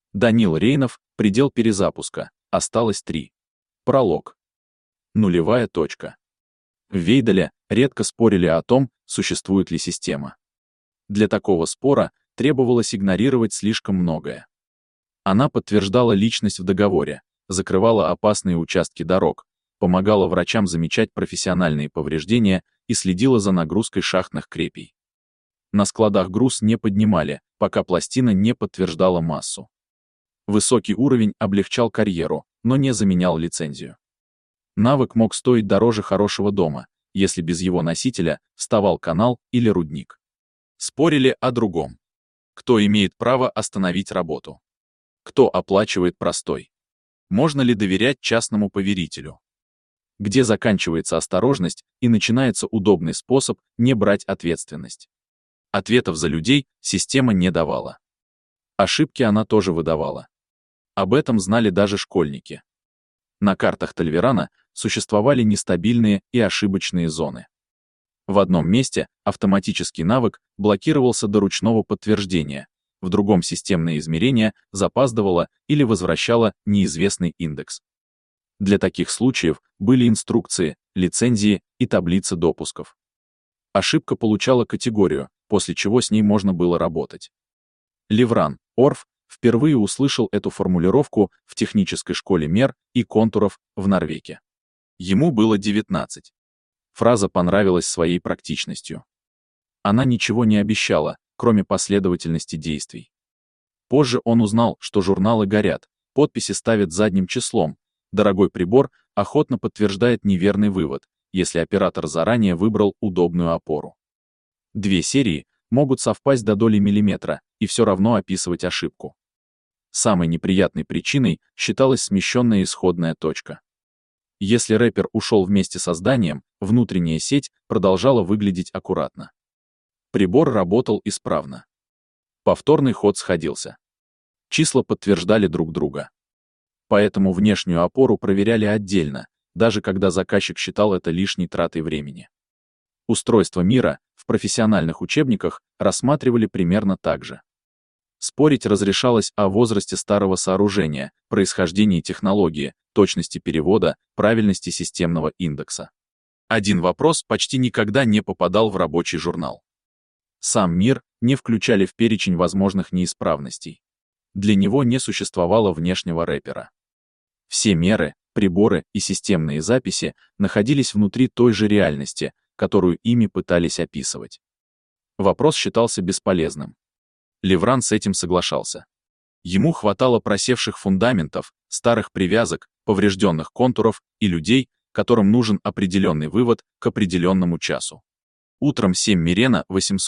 Данил Рейнов, предел перезапуска, осталось 3. Пролог. Нулевая точка. В Вейделе редко спорили о том, существует ли система. Для такого спора требовалось игнорировать слишком многое. Она подтверждала личность в договоре, закрывала опасные участки дорог, помогала врачам замечать профессиональные повреждения и следила за нагрузкой шахтных крепей. На складах груз не поднимали, пока пластина не подтверждала массу. Высокий уровень облегчал карьеру, но не заменял лицензию. Навык мог стоить дороже хорошего дома, если без его носителя вставал канал или рудник. Спорили о другом. Кто имеет право остановить работу? Кто оплачивает простой? Можно ли доверять частному поверителю? Где заканчивается осторожность и начинается удобный способ не брать ответственность? Ответов за людей система не давала. Ошибки она тоже выдавала. Об этом знали даже школьники. На картах Тальверана существовали нестабильные и ошибочные зоны. В одном месте автоматический навык блокировался до ручного подтверждения, в другом системное измерение запаздывало или возвращало неизвестный индекс. Для таких случаев были инструкции, лицензии и таблицы допусков. Ошибка получала категорию, после чего с ней можно было работать. Левран Орф впервые услышал эту формулировку в технической школе мер и контуров в Норвеге. Ему было 19. Фраза понравилась своей практичностью. Она ничего не обещала, кроме последовательности действий. Позже он узнал, что журналы горят, подписи ставят задним числом, дорогой прибор охотно подтверждает неверный вывод, если оператор заранее выбрал удобную опору. 2 серии могут совпасть до доли миллиметра и все равно описывать ошибку. Самой неприятной причиной считалась смещенная исходная точка. Если рэпер ушел вместе со зданием, внутренняя сеть продолжала выглядеть аккуратно. Прибор работал исправно. Повторный ход сходился. Числа подтверждали друг друга. Поэтому внешнюю опору проверяли отдельно, даже когда заказчик считал это лишней тратой времени. Устройство мира в профессиональных учебниках рассматривали примерно так же. Спорить разрешалось о возрасте старого сооружения, происхождении технологии, точности перевода, правильности системного индекса. Один вопрос почти никогда не попадал в рабочий журнал. Сам мир не включали в перечень возможных неисправностей. Для него не существовало внешнего рэпера. Все меры, приборы и системные записи находились внутри той же реальности, которую ими пытались описывать. Вопрос считался бесполезным. Левран с этим соглашался. Ему хватало просевших фундаментов, старых привязок, поврежденных контуров и людей, которым нужен определенный вывод к определенному часу. Утром 7 Мирена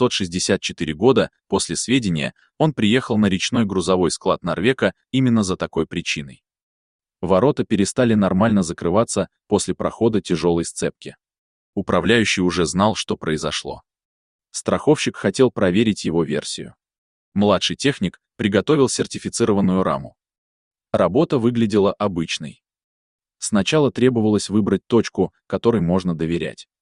864 года после сведения он приехал на речной грузовой склад Норвега именно за такой причиной. Ворота перестали нормально закрываться после прохода тяжелой сцепки. Управляющий уже знал, что произошло. Страховщик хотел проверить его версию. Младший техник приготовил сертифицированную раму. Работа выглядела обычной. Сначала требовалось выбрать точку, которой можно доверять.